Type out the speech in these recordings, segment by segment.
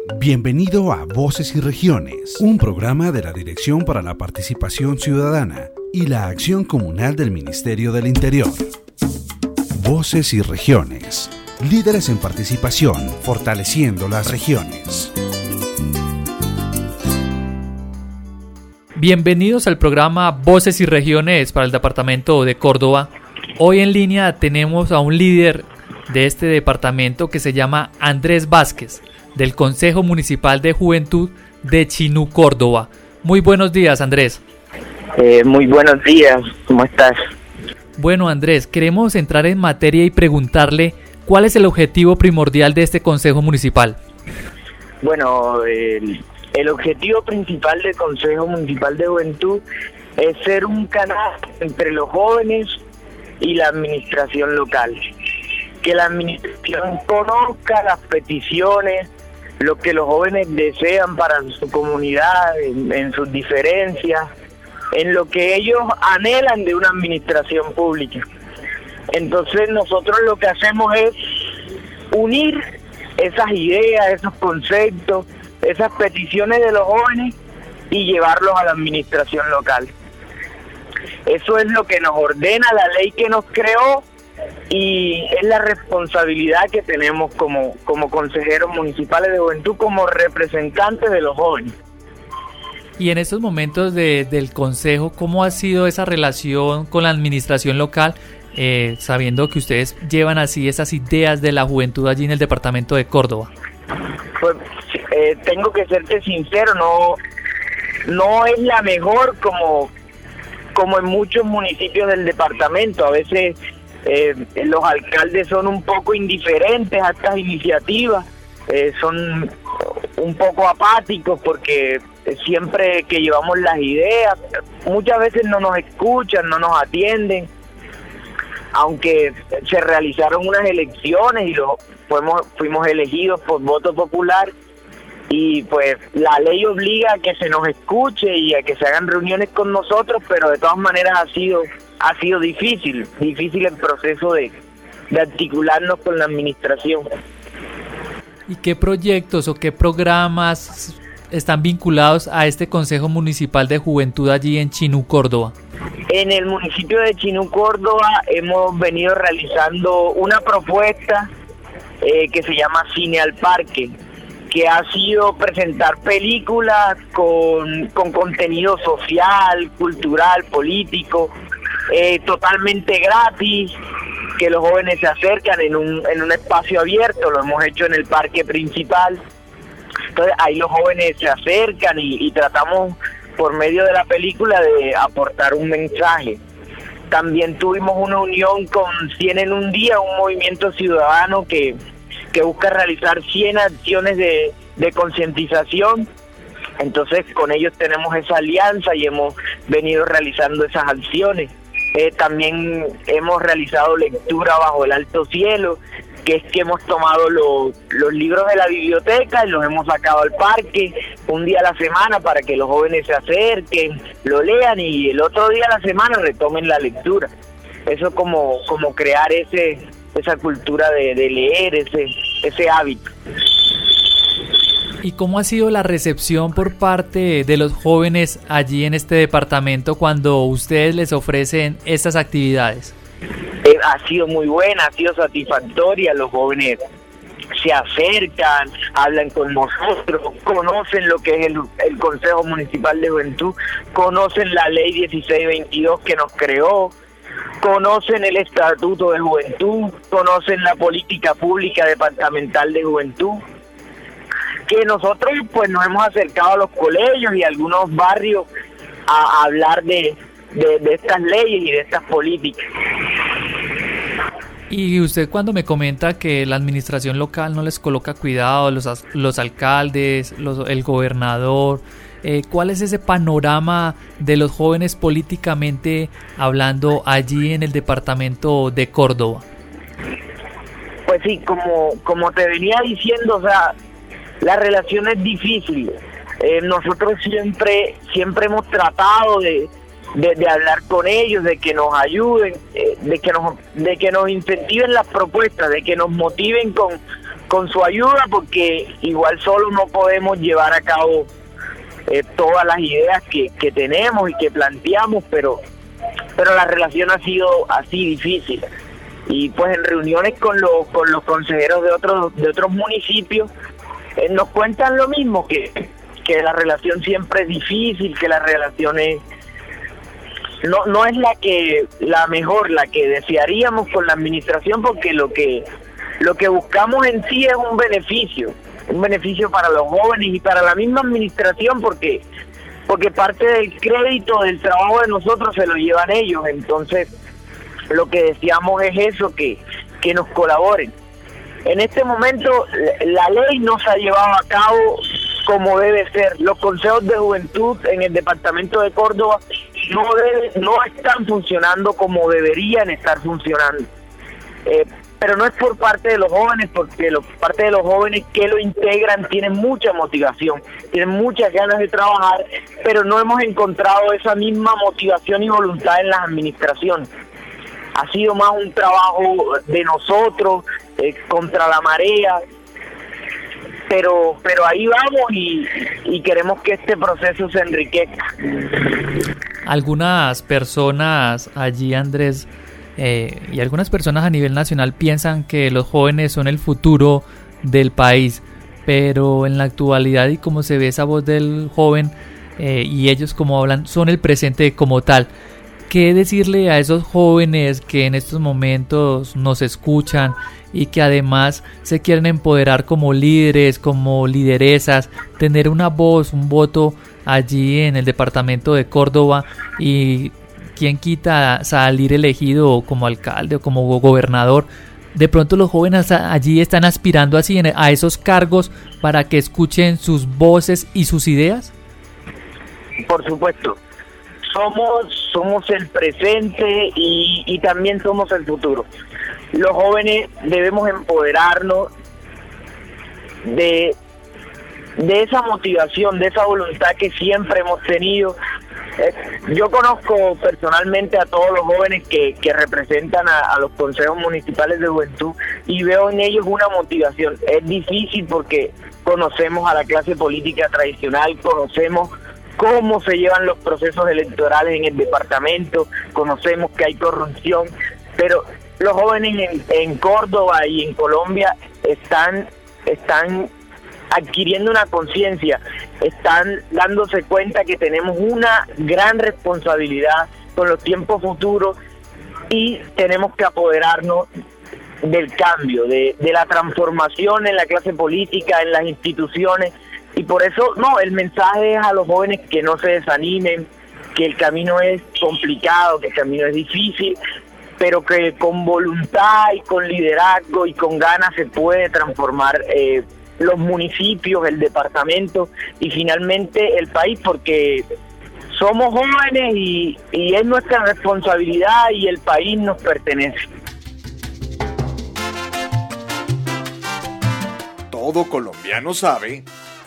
Bienvenido a Voces y Regiones, un programa de la Dirección para la Participación Ciudadana y la Acción Comunal del Ministerio del Interior. Voces y Regiones, líderes en participación, fortaleciendo las regiones. Bienvenidos al programa Voces y Regiones para el departamento de Córdoba. Hoy en línea tenemos a un líder de este departamento que se llama Andrés Vázquez, del Consejo Municipal de Juventud de Chinú, Córdoba. Muy buenos días, Andrés. Muy buenos días, ¿cómo estás? Bueno, Andrés, queremos entrar en materia y preguntarle cuál es el objetivo primordial de este Consejo Municipal. Bueno, el objetivo principal del Consejo Municipal de Juventud es ser un canal entre los jóvenes y la administración local. Que la administración conozca las peticiones, lo que los jóvenes desean para su comunidad, en sus diferencias, en lo que ellos anhelan de una administración pública. Entonces nosotros lo que hacemos es unir esas ideas, esos conceptos, esas peticiones de los jóvenes y llevarlos a la administración local. Eso es lo que nos ordena la ley que nos creó y es la responsabilidad que tenemos como consejeros municipales de juventud, como representantes de los jóvenes. Y en estos momentos del consejo, ¿cómo ha sido esa relación con la administración local, sabiendo que ustedes llevan así esas ideas de la juventud allí en el departamento de Córdoba? Pues tengo que serte sincero, no es la mejor como en muchos municipios del departamento. A veces los alcaldes son un poco indiferentes a estas iniciativas, son un poco apáticos porque siempre que llevamos las ideas, muchas veces no nos escuchan, no nos atienden, aunque se realizaron unas elecciones y fuimos elegidos por voto popular y pues la ley obliga a que se nos escuche y a que se hagan reuniones con nosotros, pero de todas maneras ha sido difícil el proceso de articularnos con la administración. ¿Y qué proyectos o qué programas están vinculados a este Consejo Municipal de Juventud allí en Chinú, Córdoba? En el municipio de Chinú, Córdoba, hemos venido realizando una propuesta que se llama Cine al Parque, que ha sido presentar películas con contenido social, cultural, político, totalmente gratis, que los jóvenes se acercan en un espacio abierto. Lo hemos hecho en el parque principal. Entonces ahí los jóvenes se acercan y tratamos por medio de la película de aportar un mensaje. También tuvimos una unión con 100 en un día, un movimiento ciudadano que busca realizar 100 acciones de concientización. Entonces con ellos tenemos esa alianza y hemos venido realizando esas acciones. También hemos realizado lectura bajo el alto cielo, que es que hemos tomado los libros de la biblioteca y los hemos sacado al parque un día a la semana para que los jóvenes se acerquen, lo lean y el otro día a la semana retomen la lectura. Eso como crear esa cultura de leer, ese hábito. ¿Y cómo ha sido la recepción por parte de los jóvenes allí en este departamento cuando ustedes les ofrecen estas actividades? Ha sido muy buena, ha sido satisfactoria. Los jóvenes se acercan, hablan con nosotros, conocen lo que es el Consejo Municipal de Juventud, conocen la Ley 1622 que nos creó, conocen el Estatuto de Juventud, conocen la política pública departamental de juventud, que nosotros pues nos hemos acercado a los colegios y a algunos barrios a hablar de estas leyes y de estas políticas. Y usted cuando me comenta que la administración local no les coloca cuidado, los alcaldes, el gobernador, ¿cuál es ese panorama de los jóvenes políticamente hablando allí en el departamento de Córdoba? Pues sí, como te venía diciendo, o sea, la relación es difícil. Nosotros siempre hemos tratado de hablar con ellos, de que nos ayuden, de que nos incentiven las propuestas, de que nos motiven con con su ayuda, porque igual solo no podemos llevar a cabo todas las ideas que tenemos y que planteamos, pero la relación ha sido así difícil. Y pues en reuniones con los consejeros de otros municipios nos cuentan lo mismo, que la relación siempre es difícil, que la relación no es la mejor, la que desearíamos con la administración, porque lo que buscamos en sí es un beneficio para los jóvenes y para la misma administración, porque parte del crédito del trabajo de nosotros se lo llevan ellos. Entonces lo que deseamos es eso, que nos colaboren. En este momento la ley no se ha llevado a cabo como debe ser. Los consejos de juventud en el departamento de Córdoba no están funcionando como deberían estar funcionando. Pero no es por parte de los jóvenes, porque parte de los jóvenes que lo integran tienen mucha motivación, tienen muchas ganas de trabajar, pero no hemos encontrado esa misma motivación y voluntad en las administraciones. Ha sido más un trabajo de nosotros, contra la marea, pero ahí vamos y queremos que este proceso se enriquezca. Algunas personas allí, Andrés, y algunas personas a nivel nacional piensan que los jóvenes son el futuro del país, pero en la actualidad y como se ve esa voz del joven y ellos como hablan, son el presente como tal. ¿Qué decirle a esos jóvenes que en estos momentos nos escuchan y que además se quieren empoderar como líderes, como lideresas, tener una voz, un voto allí en el departamento de Córdoba y quién quita salir elegido como alcalde o como gobernador? De pronto los jóvenes allí están aspirando así a esos cargos para que escuchen sus voces y sus ideas. Por supuesto. Somos el presente y también somos el futuro. Los jóvenes debemos empoderarnos de esa motivación, de esa voluntad que siempre hemos tenido. Yo conozco personalmente a todos los jóvenes que representan a los consejos municipales de juventud y veo en ellos una motivación. Es difícil porque conocemos a la clase política tradicional, conocemos cómo se llevan los procesos electorales en el departamento, conocemos que hay corrupción, pero los jóvenes en Córdoba y en Colombia están adquiriendo una conciencia, están dándose cuenta que tenemos una gran responsabilidad con los tiempos futuros y tenemos que apoderarnos del cambio, de la transformación en la clase política, en las instituciones. Y por eso, el mensaje es a los jóvenes que no se desanimen, que el camino es complicado, que el camino es difícil, pero que con voluntad y con liderazgo y con ganas se puede transformar los municipios, el departamento y finalmente el país, porque somos jóvenes y es nuestra responsabilidad y el país nos pertenece. Todo colombiano sabe.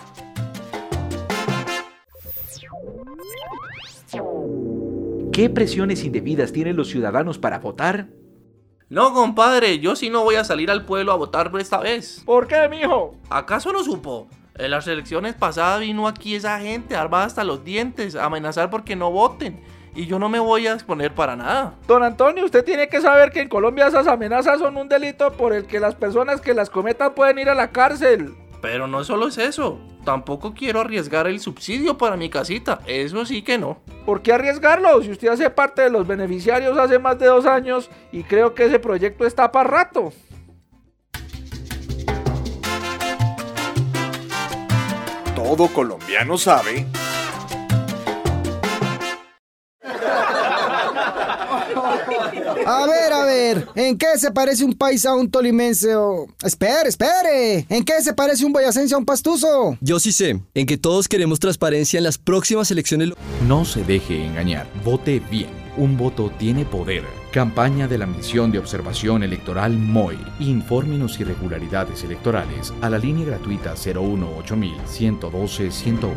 ¿Qué presiones indebidas tienen los ciudadanos para votar? No, compadre, yo sí no voy a salir al pueblo a votar por esta vez. ¿Por qué, mijo? ¿Acaso no supo? En las elecciones pasadas vino aquí esa gente armada hasta los dientes a amenazar porque no voten. Y yo no me voy a exponer para nada. Don Antonio, usted tiene que saber que en Colombia esas amenazas son un delito por el que las personas que las cometan pueden ir a la cárcel. Pero no solo es eso. Tampoco quiero arriesgar el subsidio para mi casita. Eso sí que no. ¿Por qué arriesgarlo? Si usted hace parte de los beneficiarios hace más de 2 años y creo que ese proyecto está para rato. Todo colombiano sabe. A ver, ¿en qué se parece un paisa a un tolimense o...? Espere, ¿en qué se parece un boyacense a un pastuso? Yo sí sé, en que todos queremos transparencia en las próximas elecciones. No se deje engañar, vote bien. Un voto tiene poder. Campaña de la Misión de Observación Electoral MOE. Infórmenos irregularidades electorales a la línea gratuita 018-112-101.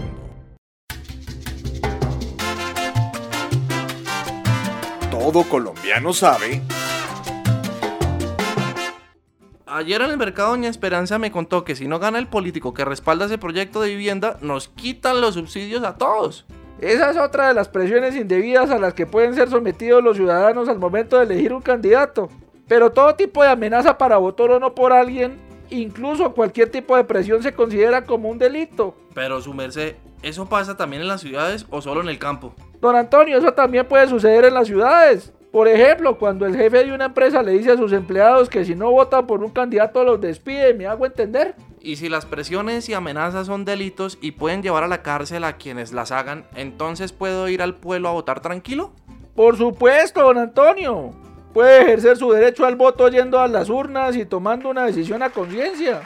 Todo colombiano sabe. Ayer en el mercado doña Esperanza me contó que si no gana el político que respalda ese proyecto de vivienda, nos quitan los subsidios a todos. Esa es otra de las presiones indebidas a las que pueden ser sometidos los ciudadanos al momento de elegir un candidato. Pero todo tipo de amenaza para votar o no por alguien, incluso cualquier tipo de presión, se considera como un delito. Pero su merced, ¿eso pasa también en las ciudades o solo en el campo? Don Antonio, eso también puede suceder en las ciudades. Por ejemplo, cuando el jefe de una empresa le dice a sus empleados que si no votan por un candidato los despide, ¿me hago entender? Y si las presiones y amenazas son delitos y pueden llevar a la cárcel a quienes las hagan, ¿entonces puedo ir al pueblo a votar tranquilo? Por supuesto, don Antonio. Puede ejercer su derecho al voto yendo a las urnas y tomando una decisión a conciencia.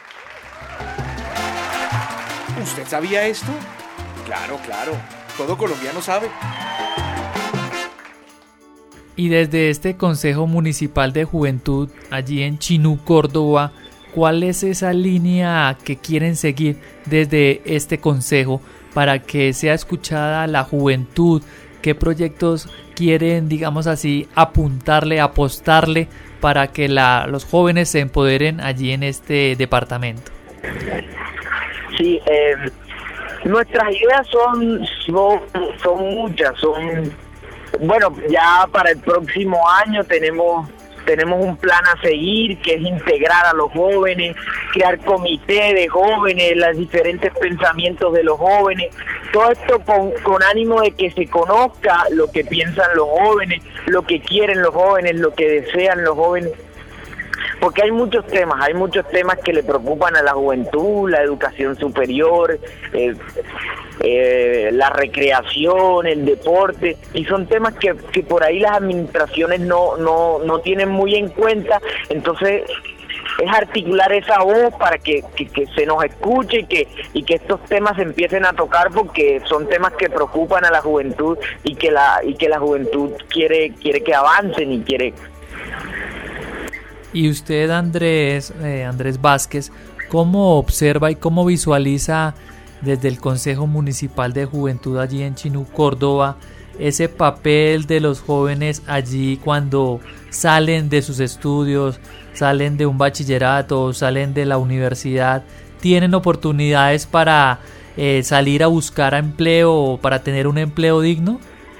¿Usted sabía esto? Claro, todo colombiano sabe. Y desde este Consejo Municipal de Juventud, allí en Chinú, Córdoba, ¿cuál es esa línea que quieren seguir desde este consejo para que sea escuchada la juventud? ¿Qué proyectos quieren, digamos así, apuntarle, apostarle para que los jóvenes se empoderen allí en este departamento? Sí, nuestras ideas son muchas, bueno, ya para el próximo año tenemos un plan a seguir, que es integrar a los jóvenes, crear comité de jóvenes, los diferentes pensamientos de los jóvenes, todo esto con ánimo de que se conozca lo que piensan los jóvenes, lo que quieren los jóvenes, lo que desean los jóvenes. Porque hay muchos temas que le preocupan a la juventud, la educación superior, la recreación, el deporte, y son temas que por ahí las administraciones no tienen muy en cuenta. Entonces es articular esa voz para que se nos escuche y que estos temas se empiecen a tocar, porque son temas que preocupan a la juventud y que la juventud quiere que avancen y quiere. Y usted, Andrés Vázquez, ¿cómo observa y cómo visualiza desde el Consejo Municipal de Juventud allí en Chinú, Córdoba, ese papel de los jóvenes allí cuando salen de sus estudios, salen de un bachillerato, salen de la universidad, tienen oportunidades para salir a buscar empleo o para tener un empleo digno?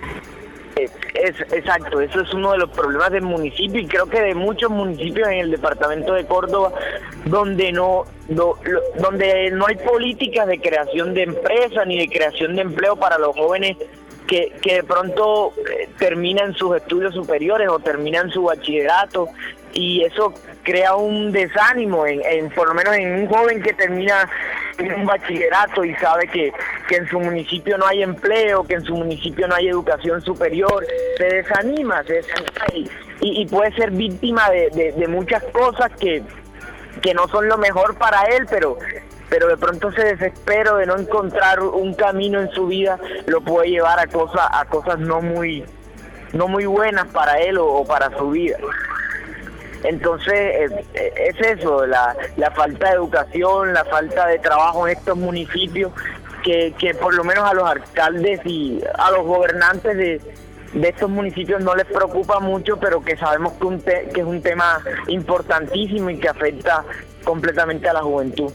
Exacto, eso es uno de los problemas del municipio y creo que de muchos municipios en el departamento de Córdoba donde no hay políticas de creación de empresas ni de creación de empleo para los jóvenes que de pronto terminan sus estudios superiores o terminan su bachillerato, y eso crea un desánimo por lo menos en un joven que termina en un bachillerato y sabe que en su municipio no hay empleo, que en su municipio no hay educación superior. Se desanima y puede ser víctima de muchas cosas que no son lo mejor para él, pero de pronto ese desespero de no encontrar un camino en su vida lo puede llevar a cosas no muy buenas para él o para su vida. Entonces es eso, la falta de educación, la falta de trabajo en estos municipios, que por lo menos a los alcaldes y a los gobernantes de estos municipios no les preocupa mucho, pero que sabemos que es un tema importantísimo y que afecta completamente a la juventud.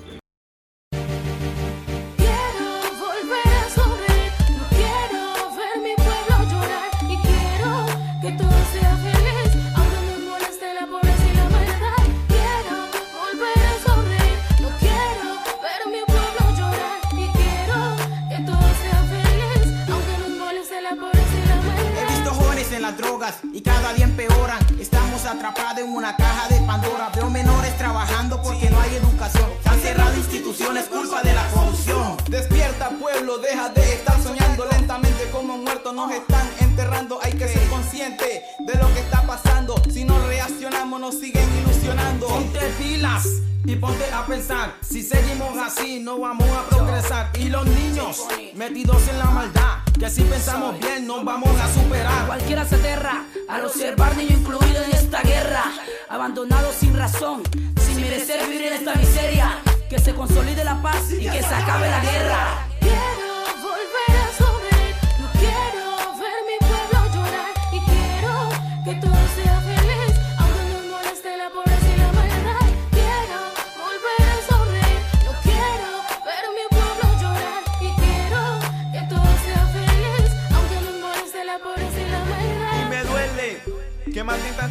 Drogas y cada día empeoran. Estamos atrapados en una caja de Pandora. Veo menores trabajando porque no hay educación. Se han cerrado instituciones, culpa de la corrupción. Despierta, pueblo, deja de estar soñando. Lentamente como muertos nos están enterrando. Hay que ser consciente de lo que está pasando. Si no reaccionamos nos siguen ilusionando. Ponte pilas y ponte a pensar. Si seguimos así no vamos a progresar. Y los niños metidos en la maldad, que si pensamos bien nos vamos a superar. Cualquiera se aterra al observar niño incluido en esta guerra, abandonado sin razón, sin merecer vivir en esta miseria. Que se consolide la paz y que se acabe la guerra. Quiero volver a sonreír, no quiero ver mi pueblo llorar, y quiero que todo sea feliz, aunque nos moleste la pobreza y la maldad. Quiero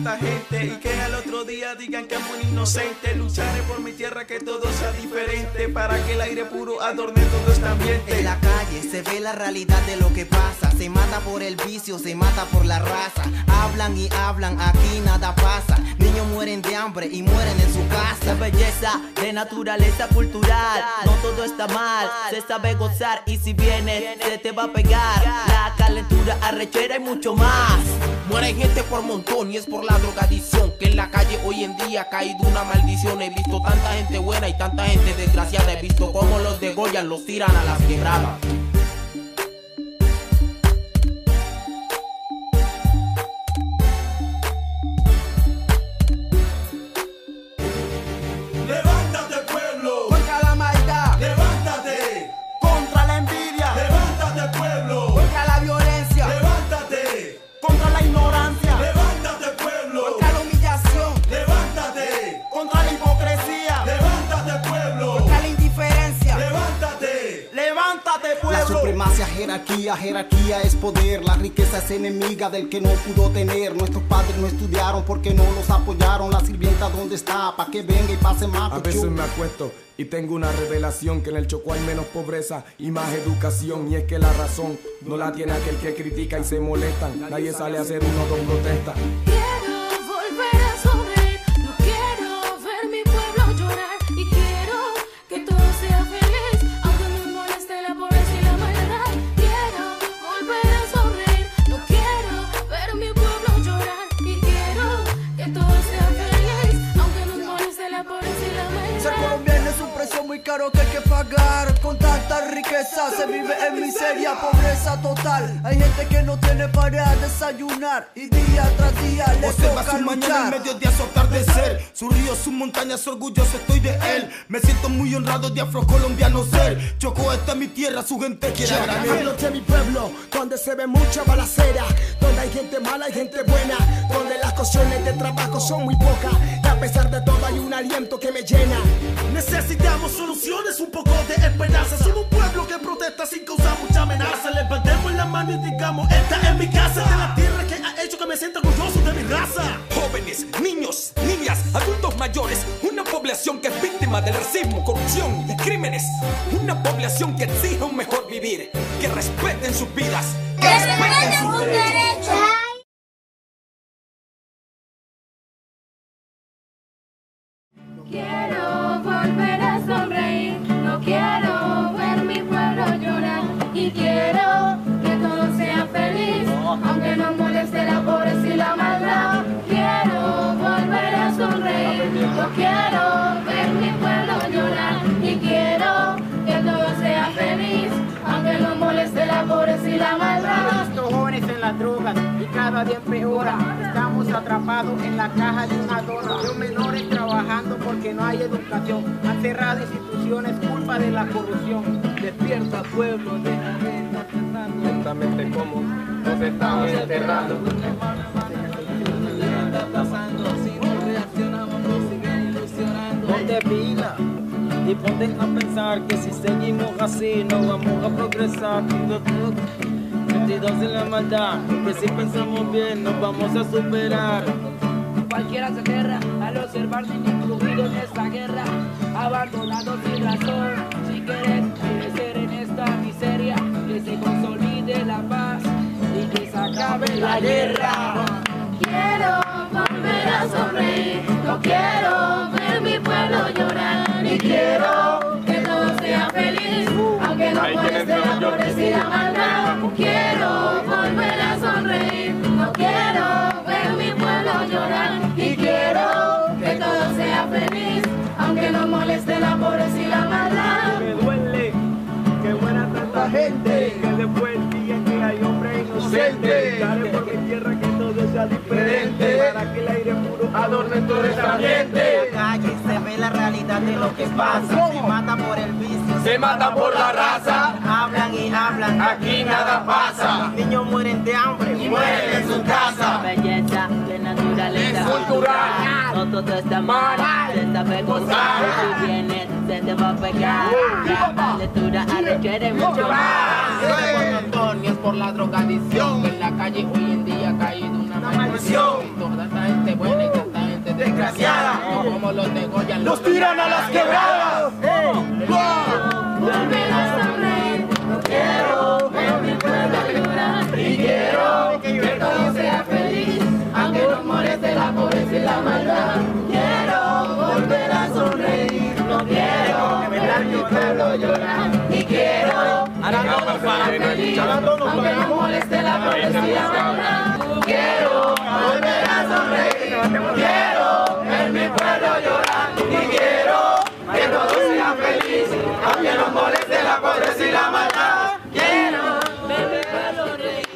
tanta gente y que al otro día digan que es muy inocente. Lucharé por mi tierra que todo sea diferente para que el aire puro adorne todo este ambiente. En la calle se ve la realidad de lo que pasa. Se mata por el vicio, se mata por la raza. Hablan y hablan, aquí nada pasa. Niños mueren de hambre y mueren en su casa. La belleza de naturaleza cultural, no todo está mal, se sabe gozar y si viene se te va a pegar. La calentura, arrechera y mucho más. Muere gente por montón y es por la drogadicción que en la calle hoy en día ha caído una maldición. He visto tanta gente buena y tanta gente desgraciada. He visto cómo los degollan, los tiran a las quebradas. Levántate, pueblo. Contra la maldad. Levántate. Contra la envidia. Levántate, pueblo. Contra la violencia. Levántate. Contra la ignorancia. Levántate, pueblo. Contra la humillación. Levántate. Contra la hipocresía. Levántate, pueblo. Contra la indiferencia. Levántate. Levántate, pueblo. La supremacia, jerarquía es poder. La riqueza es enemiga del que no pudo tener. Nuestros padres no estudiaron porque no los apoyaron. La sirvienta ¿dónde está? Pa' que venga y pase más. A veces me acuesto y tengo una revelación que en el Chocó hay menos pobreza y más educación. Y es que la razón no la tiene aquel que critica y se molestan. Nadie sale a hacer una o dos protestas. Quiero volver a sonreír, no quiero ver mi pueblo llorar y quiero que todo sea feliz, aunque me moleste la pobreza y la maldad. Quiero volver a sonreír, no quiero ver mi pueblo llorar y quiero que todo sea feliz, aunque nos moleste la pobreza y la maldad. Ser colombiano es un precio muy caro que hay que pagar. Con tanta riqueza se vive en miseria, pobreza total. Hay gente que no tiene para desayunar y día tras día le Observa toca su mañana luchar. en medio de su atardecer. Sus ríos, sus montañas, orgulloso estoy de él. Me siento muy honrado de afrocolombiano ser. Chocó, esta es mi tierra, su gente quiere agradecer. Hablo de mi pueblo, donde se ve mucha balacera, donde hay gente mala y gente buena, donde las cuestiones de trabajo son muy pocas y a pesar de todo hay un aliento que me llena. Necesitamos soluciones, un poco de esperanza. Somos un pueblo que protesta sin causar mucha amenaza. Levantemos la mano y digamos, esta es mi casa. De la tierra que ha hecho que me sienta orgulloso de mi raza. Jóvenes, niños, niñas, adultos mayores, una población que es víctima del racismo, corrupción y crímenes. Una población que exige un mejor vivir, que respeten sus vidas, que respeten sus derechos. Quiero volver a sonreír, no quiero ver mi pueblo llorar y quiero que todo sea feliz, aunque nos moleste la pobreza y la maldad. Quiero volver a sonreír, no quiero ver mi pueblo llorar y quiero que todo sea feliz, aunque nos moleste la pobreza y la maldad. He visto jóvenes en las drogas y cada día empeora. Estamos atrapados en la caja de una dona. Los menores trabajando porque no hay educación. Han cerrado instituciones, culpa de la corrupción. Despierta, pueblo, deja de estar pensando. Lentamente como nos estamos enterrando. ¿Qué está pasando? Si no reaccionamos nos siguen ilusionando. Ponte pila y ponte a pensar que si seguimos así no vamos a progresar. Metidos en la maldad, que si pensamos bien nos vamos a superar. Cualquiera se aterra al observar sin incluido en esta guerra, abandonados sin razón. Si quieres crecer en esta miseria, que se consolide la paz y que se acabe la guerra. Quiero volver a sonreír, no quiero ver mi pueblo llorar y quiero que todo sea feliz, aunque no moleste la pobreza y la maldad. Quiero volver a sonreír, no quiero ver mi pueblo llorar y quiero que todo sea feliz, aunque no moleste la pobreza y la maldad. Me duele que muera tanta gente, que después digan que hay hombres inocentes. Daré por mi tierra que todo sea diferente, para que el aire puro adorne todo este ambiente. En la calle se ve la realidad de lo que pasa. Se mata por el vicio, se mata por la raza. Hablan y hablan, aquí nada pasa. Los niños mueren de hambre y mueren en su casa. Belleza de naturaleza es cultural, no todo está mal, se sabe gozar. Si vienes se te va a pegar. La calentura requiere mucho más. Es por montón y es por la drogadicción. En la calle hoy en día ha caído una una maldición. Tanta gente buena y tanta gente desgraciada. Como los degollan, los tiran a las quebradas. Volver a sonreír, no quiero ver mi pueblo llorar. Y quiero que todo sea feliz, aunque nos moleste la pobreza y la maldad. Quiero volver a sonreír, no quiero ver mi pueblo llorar. Y quiero que todo sea feliz, aunque nos moleste la pobreza y la maldad. Quiero volver a sonreír, quiero ver mi pueblo llorar. Y quiero que todo sea feliz, aunque nos moleste la pobreza y la maldad. Quiero ver mi pueblo reír.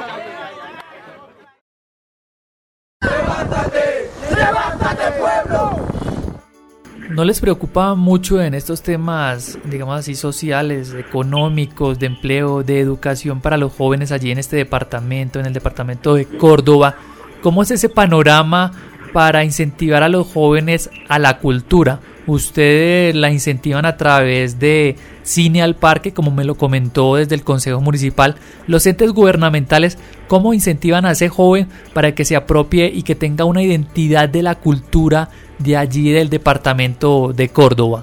¡Levántate! ¡Levántate, pueblo! ¿No les preocupa mucho en estos temas, digamos así, sociales, económicos, de empleo, de educación para los jóvenes allí en este departamento, en el departamento de Córdoba? ¿Cómo es ese panorama para incentivar a los jóvenes a la cultura? Ustedes la incentivan a través de Cine al Parque, como me lo comentó desde el Consejo Municipal. Los entes gubernamentales, ¿cómo incentivan a ese joven para que se apropie y que tenga una identidad de la cultura de allí del departamento de Córdoba?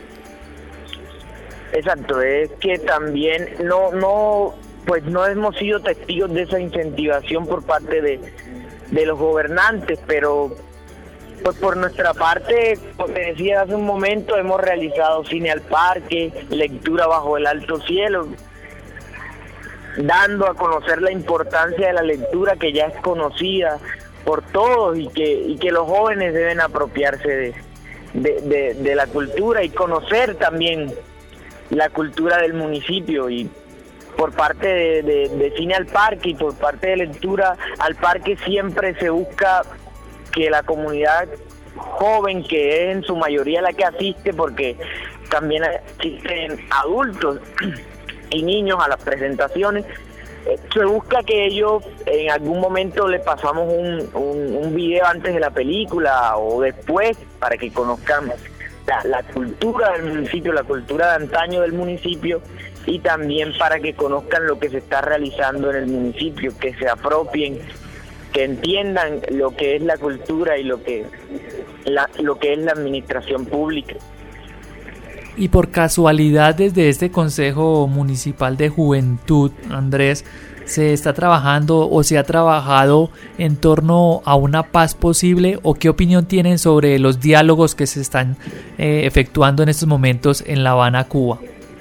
Exacto, es que también no hemos sido testigos de esa incentivación por parte de los gobernantes, pero pues por nuestra parte, como te decía hace un momento, hemos realizado Cine al Parque, lectura bajo el alto cielo, dando a conocer la importancia de la lectura, que ya es conocida por todos y que los jóvenes deben apropiarse de la cultura y conocer también la cultura del municipio. Y por parte de Cine al Parque y por parte de lectura al parque siempre se busca que la comunidad joven, que es en su mayoría la que asiste, porque también asisten adultos y niños a las presentaciones, se busca que ellos en algún momento le pasamos un video antes de la película o después para que conozcan la cultura del municipio, la cultura de antaño del municipio, y también para que conozcan lo que se está realizando en el municipio, que se apropien, que entiendan lo que es la cultura y lo que es la administración pública. Y por casualidad, desde este Consejo Municipal de Juventud, Andrés, ¿se está trabajando o se ha trabajado en torno a una paz posible? ¿O qué opinión tienen sobre los diálogos que se están efectuando en estos momentos en La Habana, Cuba?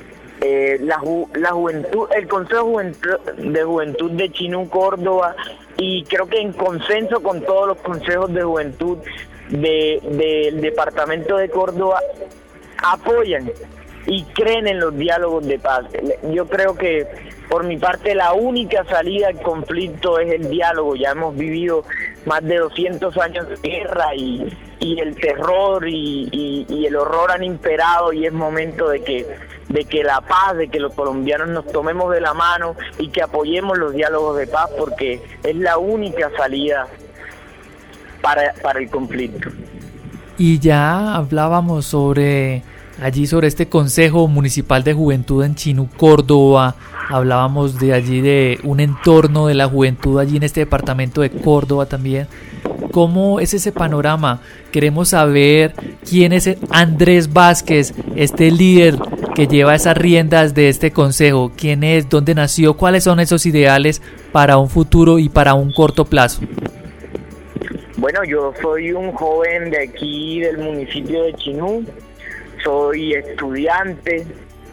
La juventud, el Consejo de Juventud de Chinú, Córdoba, y creo que en consenso con todos los consejos de juventud del departamento de Córdoba, apoyan y creen en los diálogos de paz. Yo creo que por mi parte la única salida al conflicto es el diálogo. Ya hemos vivido más de 200 años de guerra y el terror y el horror han imperado, y es momento de que la paz, de que los colombianos nos tomemos de la mano y que apoyemos los diálogos de paz, porque es la única salida para el conflicto. Y ya hablábamos sobre este Consejo Municipal de Juventud en Chinú, Córdoba. Hablábamos de allí, de un entorno de la juventud allí en este departamento de Córdoba también. ¿Cómo es ese panorama? Queremos saber quién es Andrés Vázquez, este líder que lleva esas riendas de este consejo. ¿Quién es? ¿Dónde nació? ¿Cuáles son esos ideales para un futuro y para un corto plazo? Bueno, yo soy un joven de aquí, del municipio de Chinú. Soy estudiante.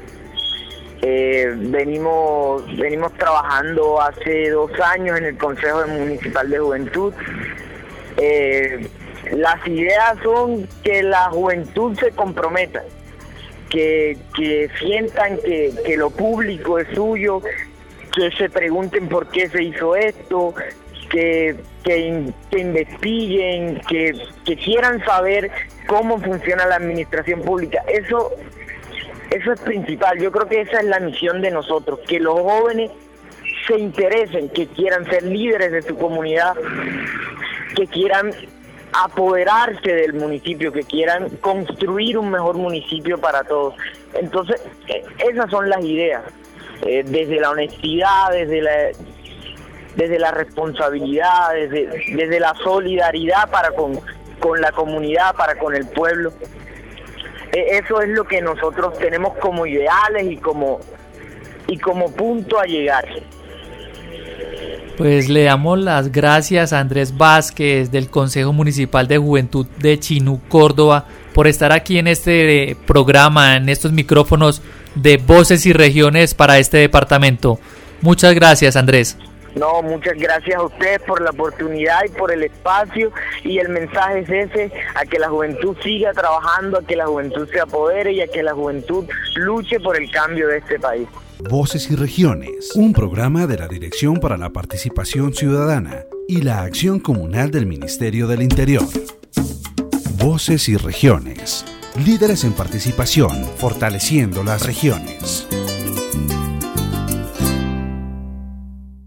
Venimos trabajando hace 2 años en el Consejo Municipal de Juventud. Las ideas son que la juventud se comprometa, que sientan que lo público es suyo, que se pregunten por qué se hizo esto, que investiguen, que quieran saber cómo funciona la administración pública. Eso es principal. Yo creo que esa es la misión de nosotros, que los jóvenes se interesen, que quieran ser líderes de su comunidad, que quieran apoderarse del municipio, que quieran construir un mejor municipio para todos. Entonces, esas son las ideas, desde la honestidad, desde la responsabilidad, desde la solidaridad para con la comunidad, para con el pueblo. Eso es lo que nosotros tenemos como ideales y como punto a llegar. Pues le damos las gracias a Andrés Vázquez del Consejo Municipal de Juventud de Chinú, Córdoba, por estar aquí en este programa, en estos micrófonos de Voces y Regiones para este departamento. Muchas gracias, Andrés. No, muchas gracias a ustedes por la oportunidad y por el espacio, y el mensaje es ese, a que la juventud siga trabajando, a que la juventud se apodere y a que la juventud luche por el cambio de este país. Voces y Regiones, un programa de la Dirección para la Participación Ciudadana y la Acción Comunal del Ministerio del Interior. Voces y Regiones, líderes en participación, fortaleciendo las regiones.